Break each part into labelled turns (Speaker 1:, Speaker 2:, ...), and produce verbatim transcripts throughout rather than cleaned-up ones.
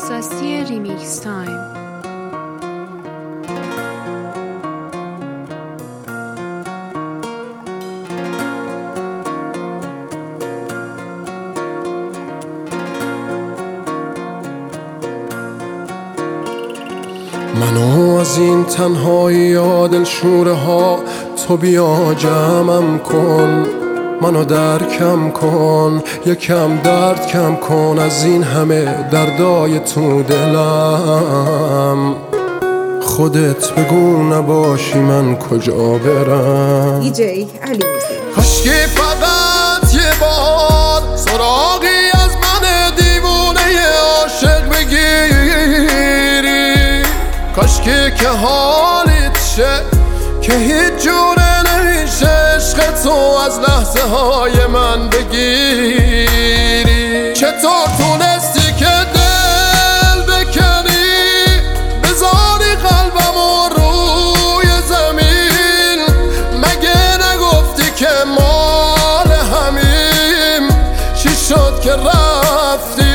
Speaker 1: اختصاصی ریمیکس تایم.
Speaker 2: منو از این تنهایی یا دلشوره ها تو بیا جمعم کن، منو درکم کن، یکم درد کم کن از این همه دردای تو دلم. خودت بگو نباشی من کجا برم.
Speaker 3: دی جی علی موزیک.
Speaker 2: کاشکی فقط یه بار سراغی از من دیوونه عاشق بگیری، کاشکی که حالیت شه که هیچ جوره نمیشه عشق تو از لحظه های من بگیری. چطور تونستی که دل بکنی بذاری قلبمو روی زمین؟ مگه نگفتی که مال همیم؟ چی شد که رفتی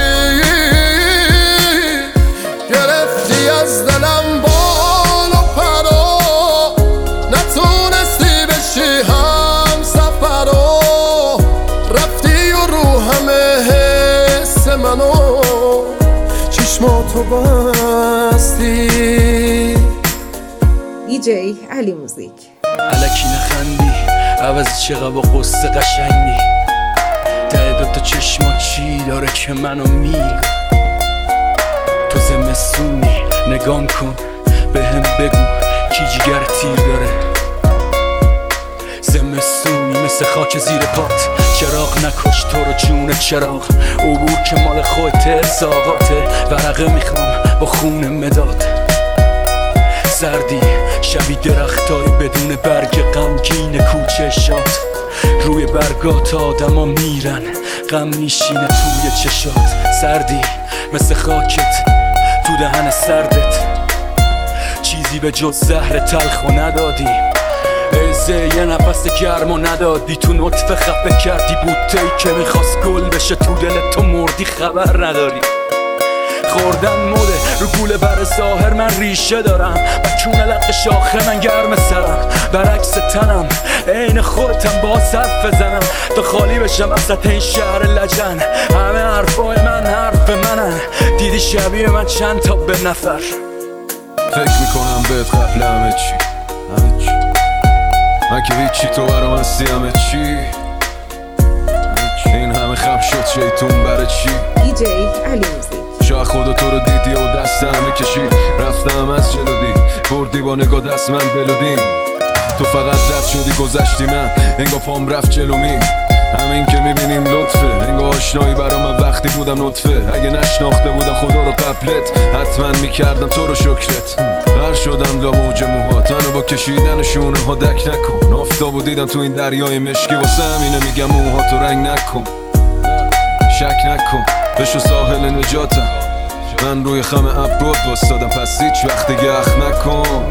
Speaker 2: گرفتی از دلم بال و پرا، نتونستی بشی هم سفرا، رفتی و رو همه حس منو چشماتو بستی.
Speaker 3: دی جی علی موزیک.
Speaker 4: الکی نخندی عوض چقدر با قصه قشنگی، ته دوتا چشما چی داره که منو میگه؟ تو زمستونی نگام کن به هم بگو کی جگر تیر داره. زمستونی مثل خاک زیر پات، چراغ نکش تو رو جون چراغ، عبور که مال خودته ساقاته، ورقه میخوام با خون مداد. سردی شبی درختای بدون برگ غمگین کوچه شاد، روی برگات آدما میرن غم میشینه توی چشات. سردی مثل خاکت تو دهن سردت، چیزی به جز زهر تلخو ندادی. ازه یه نفس گرمو ندادی، تو نطفه خفه کردی بوتهی که میخواست گل بشه، تو دلت تو مردی خبر نداری. خوردن مده رو گوله بر ظاهر من ریشه دارم، و کونه لق شاخه من گرم سرم، برعکس تنم عین خودتم با حرف بزنم تا خالی بشم وسط این شهر لجن. همه حرفای من حرف منن، دیدی شبیه من چند تا به نفر.
Speaker 5: فکر میکنم بهت قبل همه چی، همه چی من که هیچی تو برام هستی همه چی. این همه خم شد شیطون برای چی؟
Speaker 3: دی جی علی موزیک.
Speaker 5: شاید خدا تو رو دیدی و دست همه کشید، رفتم از جلو دی بردی با نگاه دست من بلودیم. تو فقط رد شدی گذشتی من انگاه پام رفت جلو می. همین که میبینیم لطفه، انگاه آشنایی برا من وقتی بودم نطفه. اگه نشناخته بودم خدا رو قبلت حتما میکردم تو رو شکرت. غر شدم دا موج موهات، منو با کشیدن شونه ها دک نکن. آفتابو دیدم تو این دریای مشکی، واسه همینه میگم موهاتو رنگ نکن. شک نکن بشو ساحل نجاتم، من روی خم ابرود وستادم پس هیچ وقت دیگه اخ نکن.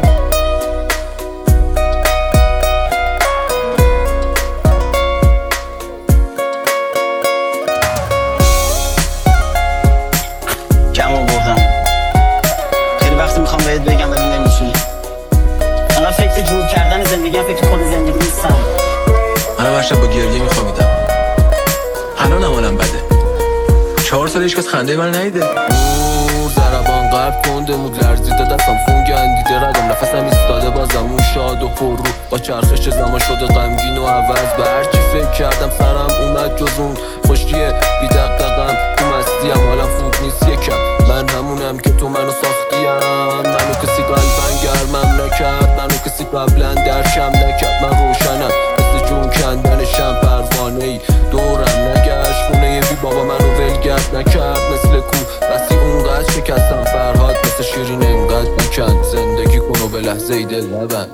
Speaker 6: کم آوردم خیلی وقتی میخوام بهت بگم ولی نمیتونی. الان فکر جور کردن زندگی هم فکر خود زندگی نیستم.
Speaker 7: من هر شب با گریه میخوابیدم، الانم حالم بده. چهار سال هیچ کس خنده من ندیده.
Speaker 5: اوه ضربان قلب کنده مود لرزیده دستم خون گندیده ردم نفسم ایستاده بازم اون شاد و پر رو با چرخش زمان شده غمگین و عوض به هرچی فکر کردم سرم اومد جز اون خوشیه بی دقدقم تو مستیم حالم خوب نیست یکم. من همونم که تو منو ساختیم، منو کسی قلبن گرمم نکرد، منو کسی قبلا درکم نکرد. من روشنم مثل جون کندن شم پروانه‌ای دورم نگشت، خونه بی بابا منو ولگرد نکرد مثل کو بسی اونقدر شکستم فرهاد مثل شیرین انقدر نکند. زندگی کن و به لحظه ای دل نبند.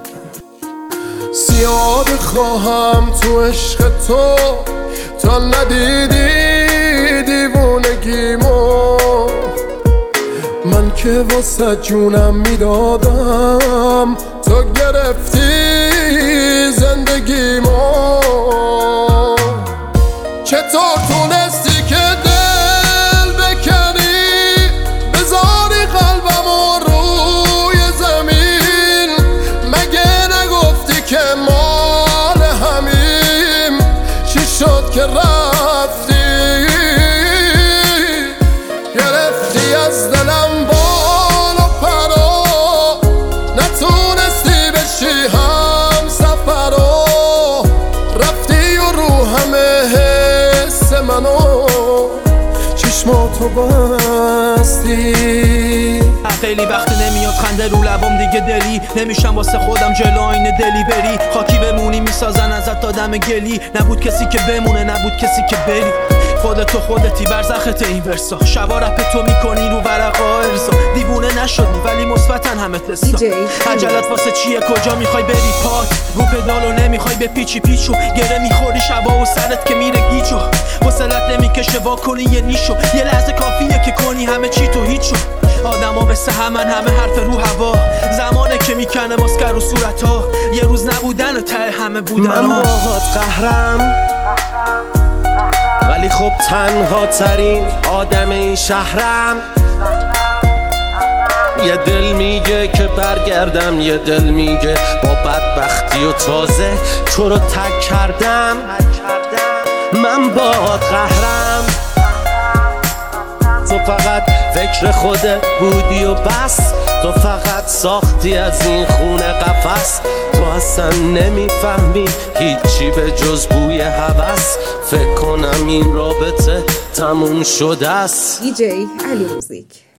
Speaker 2: زیاد خواهم تو عشق تو تا ندیدی دیوونگیمو، من که واسه جونم میدادم تو گرفتی زندگیمو. چطور تونستی که دل بکنی بذار تو بستی.
Speaker 8: خیلی وقت نمیاد خنده رو لبام دیگه دلی نمیشم واسه خودم جلو آینه دلی بری خاکی بمونی میسازن ازت آدم گلی نبود کسی که بمونه نبود کسی که بری خودتو خودتی برزخت این ورسا شبا رپ تو میکنی رو ورقا ارزا دیوونه نشدی ولی مثبتن همت لسا
Speaker 3: دیجی
Speaker 8: عجلت واسه چیه کجا میخوای بری پات رو پدالو نمیخوای به پیچی پیچو گره میخوری شبا و سرت که میره گیجو وصلت نمیکشه وا کنی یه نیشو یه لحظه کافیه که کنی همه چی تو هیچو آدم ها مثل همن همه حرف رو هوا زمانه که میکنه ماسکر رو صورت ها یه روز نبودن و ته همه بودن
Speaker 9: من باهات قهرم ولی خب تنها ترین آدم این شهرم یه دل میگه که برگردم یه دل میگه با بدبختی و تازه تو رو تک کردم من باهات قهرم تو فقط فکر خودت بودی و بس تو فقط ساختی از این خونه قفس تو اصلا نمیفهمی هیچی به جز بوی هوس فکر کنم این رابطه تموم شده است.
Speaker 3: دیجی علی موزیک.